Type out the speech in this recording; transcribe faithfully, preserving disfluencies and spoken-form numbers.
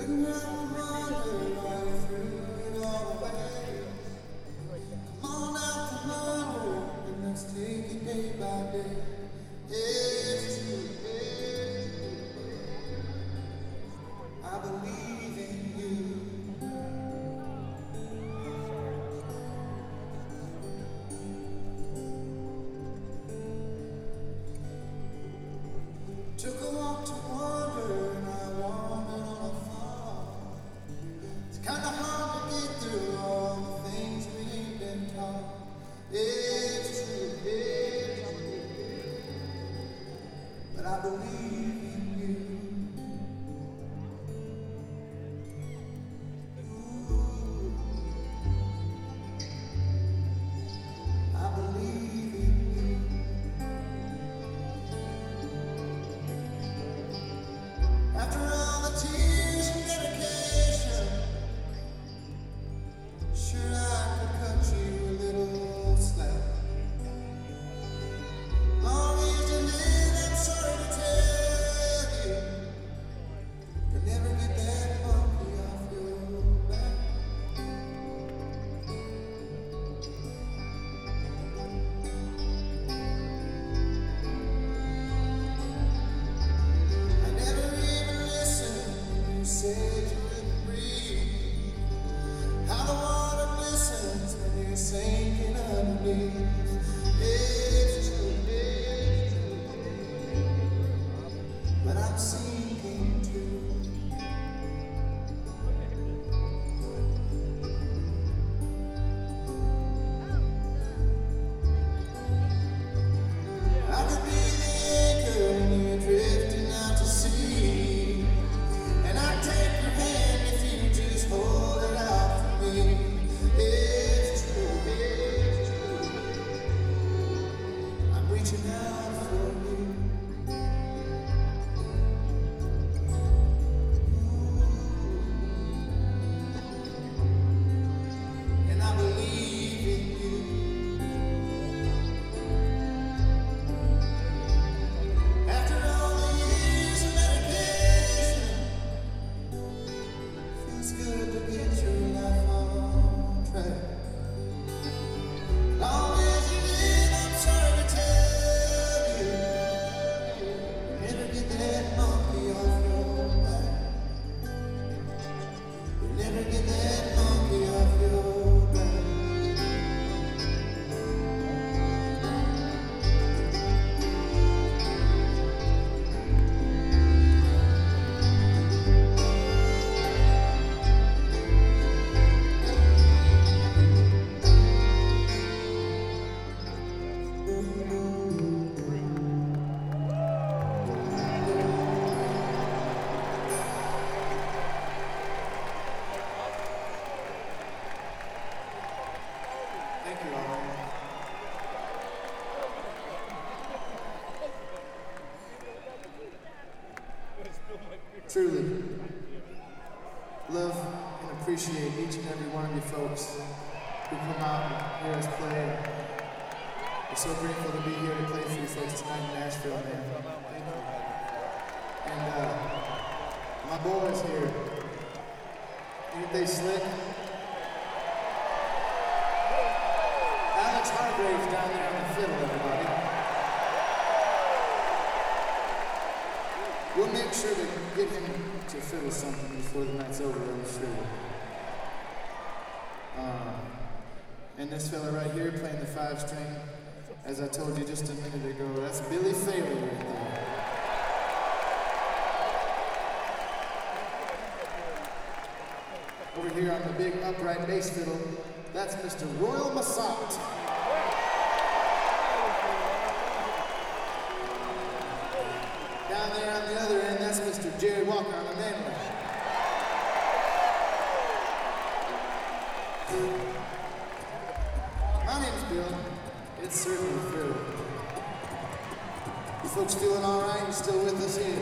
Took a walk to wander and I wandered on a farm. It's kinda hard to get through all the things we ain't been taught. It's true, it's true, but I believe in you. Ooh, I believe in you. After all the tears and dedication, sure I could cut you a little slack. Long as you live, I'm sorry to tell you, you'll never get that monkey off your back. I never even listened when you said you couldn't breathe. How the water glistens when you're sinking underneath. It's true, it's true, but I'm sinking too. I could be the anchor when you're drifting out to sea, and I'd take your hand if you just hold it out for me. It's true, it's true, I'm reaching out for you. And I believe in you. After all the years of medication, feels good to get your life on track. Long as you live, I'm sorry to tell you, you'll never get that monkey off your back. You'll never get that monkey off your back. Thank you all. Truly love and appreciate each and every one of you folks who come out and hear us play. We're so grateful to be here to play for you folks tonight in Nashville, man. Thank you. And uh, my boys here, ain't they slick? Alex Hargraves down there on the fiddle, everybody. We'll make sure to get him to fiddle something before the night's over, I'm sure. Uh, and this fella right here playing the five string, as I told you just a minute ago, that's Billy Faley right there. Over here on the big upright bass fiddle, that's Mister Royal Massat. Down there on the other end, that's Mister Jerry Walker on the mandolin. My name's Bill. It's certainly Phil. You folks feeling all right? You still with us here?